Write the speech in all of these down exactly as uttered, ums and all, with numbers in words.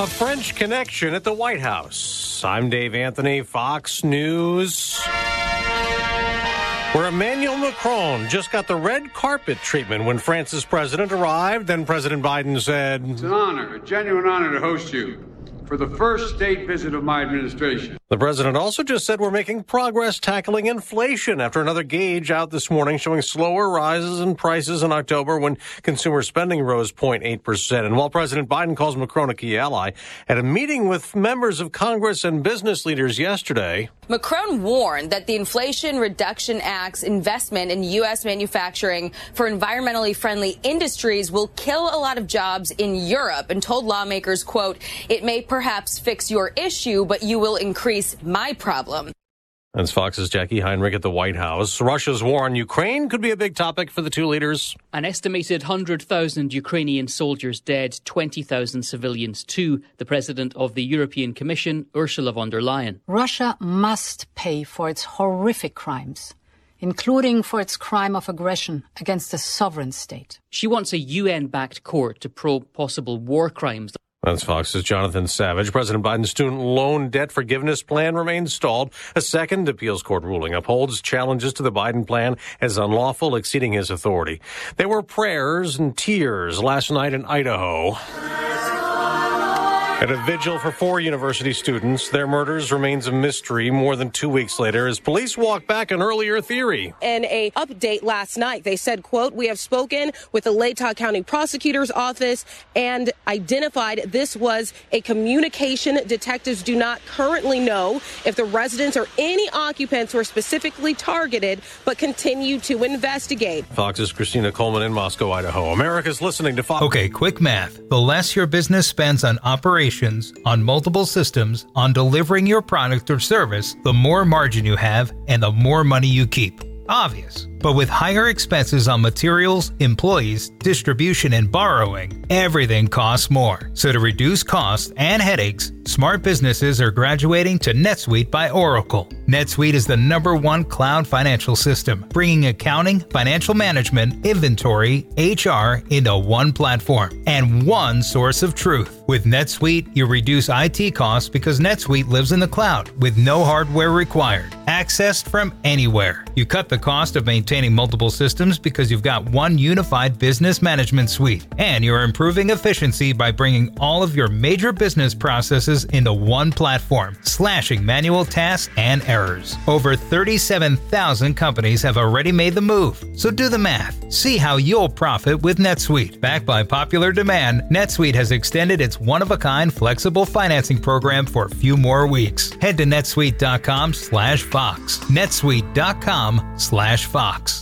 A French connection at the White House. I'm Dave Anthony, Fox News. Where Emmanuel Macron just got the red carpet treatment when France's president arrived. Then President Biden said, "It's an honor, a genuine honor to host you for the first state visit of my administration." The president also just said we're making progress tackling inflation after another gauge out this morning showing slower rises in prices in October when consumer spending rose zero point eight percent. And while President Biden calls Macron a key ally, at a meeting with members of Congress and business leaders yesterday, Macron warned that the Inflation Reduction Act's investment in U S manufacturing for environmentally friendly industries will kill a lot of jobs in Europe and told lawmakers, quote, "It may perhaps fix your issue, but you will increase my problem." That's Fox's Jackie Heinrich at the White House. Russia's war on Ukraine could be a big topic for the two leaders. An estimated one hundred thousand Ukrainian soldiers dead, twenty thousand civilians too, the president of the European Commission, Ursula von der Leyen. Russia must pay for its horrific crimes, including for its crime of aggression against a sovereign state. She wants a U N-backed court to probe possible war crimes. That's Fox's Jonathan Savage. President Biden's student loan debt forgiveness plan remains stalled. A second appeals court ruling upholds challenges to the Biden plan as unlawful, exceeding his authority. There were prayers and tears last night in Idaho. At a vigil for four university students, their murders remains a mystery more than two weeks later as police walk back an earlier theory. In a update last night, they said, quote, "We have spoken with the Latah County Prosecutor's Office and identified this was a communication. Detectives do not currently know if the residents or any occupants were specifically targeted, but continue to investigate." Fox's Christina Coleman in Moscow, Idaho. America's listening to Fox. Okay, quick math. The less your business spends on operations, on multiple systems, on delivering your product or service, the more margin you have and the more money you keep. Obvious. But with higher expenses on materials, employees, distribution, and borrowing, everything costs more. So to reduce costs and headaches, smart businesses are graduating to NetSuite by Oracle. NetSuite is the number one cloud financial system, bringing accounting, financial management, inventory, H R into one platform and one source of truth. With NetSuite, you reduce I T costs because NetSuite lives in the cloud with no hardware required, accessed from anywhere. You cut the cost of maintaining multiple systems because you've got one unified business management suite, and you're improving efficiency by bringing all of your major business processes into one platform, slashing manual tasks and errors. Over thirty-seven thousand companies have already made the move, so do the math. See how you'll profit with NetSuite. Backed by popular demand, NetSuite has extended its one-of-a-kind flexible financing program for a few more weeks. Head to netsuite.com slash Fox. netsuite.com slash Fox.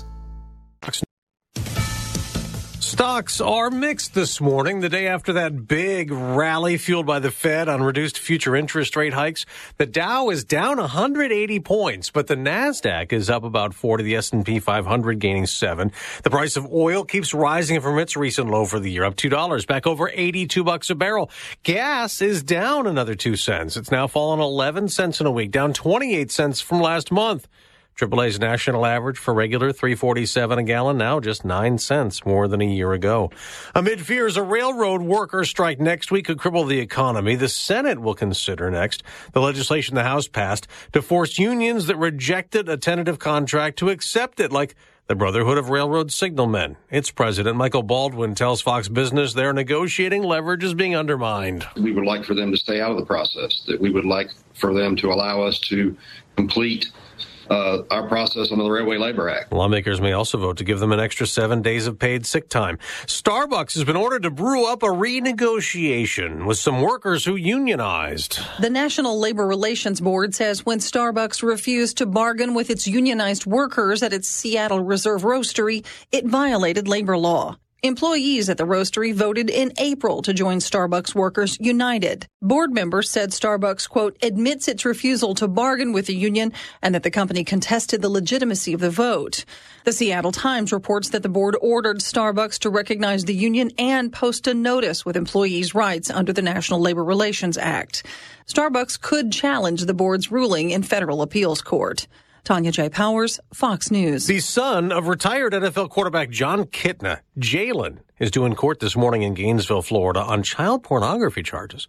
Stocks are mixed this morning, the day after that big rally fueled by the Fed on reduced future interest rate hikes. The Dow is down one hundred eighty points, but the Nasdaq is up about forty, the S and P five hundred gaining seven. The price of oil keeps rising from its recent low for the year, up two dollars, back over eighty-two bucks a barrel. Gas is down another two cents. It's now fallen eleven cents in a week, down twenty-eight cents from last month. triple A's national average for regular three forty-seven a gallon, now just nine cents more than a year ago. Amid fears a railroad worker strike next week could cripple the economy, the Senate will consider next the legislation the House passed to force unions that rejected a tentative contract to accept it, like the Brotherhood of Railroad Signalmen. Its president, Michael Baldwin, tells Fox Business their negotiating leverage is being undermined. We would like for them to stay out of the process, that we would like for them to allow us to complete Uh, our process under the Railway Labor Act. Lawmakers may also vote to give them an extra seven days of paid sick time. Starbucks has been ordered to brew up a renegotiation with some workers who unionized. The National Labor Relations Board says when Starbucks refused to bargain with its unionized workers at its Seattle Reserve Roastery, it violated labor law. Employees at the roastery voted in April to join Starbucks Workers United. Board members said Starbucks, quote, admits its refusal to bargain with the union and that the company contested the legitimacy of the vote. The Seattle Times reports that the board ordered Starbucks to recognize the union and post a notice with employees' rights under the National Labor Relations Act. Starbucks could challenge the board's ruling in federal appeals court. Tanya J. Powers, Fox News. The son of retired N F L quarterback John Kitna, Jalen, is due in court this morning in Gainesville, Florida, on child pornography charges.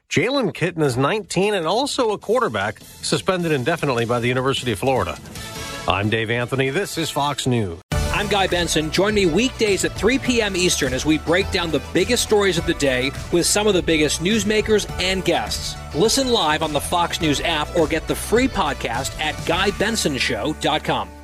Jalen Kitten is nineteen and also a quarterback, suspended indefinitely by the University of Florida. I'm Dave Anthony. This is Fox News. I'm Guy Benson. Join me weekdays at three p.m. Eastern as we break down the biggest stories of the day with some of the biggest newsmakers and guests. Listen live on the Fox News app or get the free podcast at guy benson show dot com.